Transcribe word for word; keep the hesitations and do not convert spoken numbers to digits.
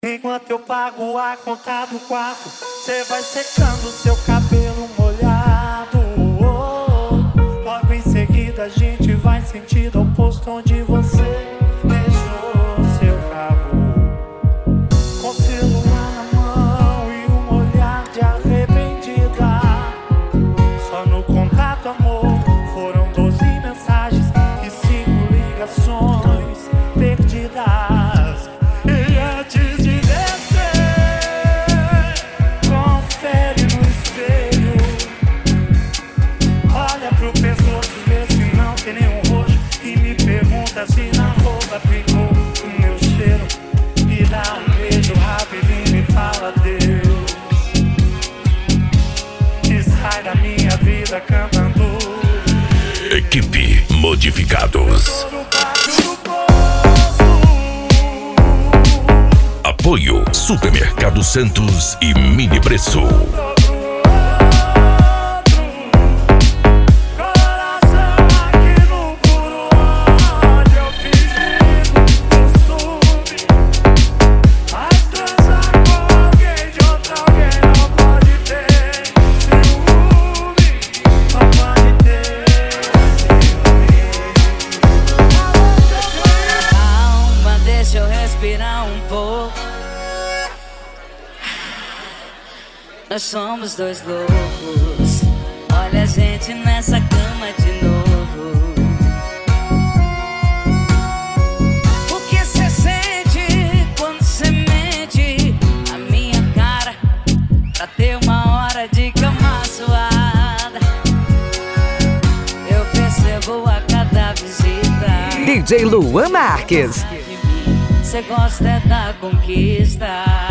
Enquanto eu pago a conta do quarto, cê vai secando seu cabelo molhado. Oh, logo em seguida a gente vai sentido oposto onde você deixou seu carro, com celular na mão e um olhar de arrependida. Só no contato, amor, foram doze mensagens e cinco ligações perdidas. Se na roupa ficou o meu cheiro, e dá um beijo rapidinho e fala adeus. E sai da minha vida cantando. Equipe Modificados. Apoio Supermercado Santos e Mini Preço. Nós somos dois loucos, olha a gente nessa cama de novo. O que cê sente quando cê mente a minha cara pra ter uma hora de cama suada? Eu percebo a cada visita. D J Luan Marques. Cê gosta é da conquista.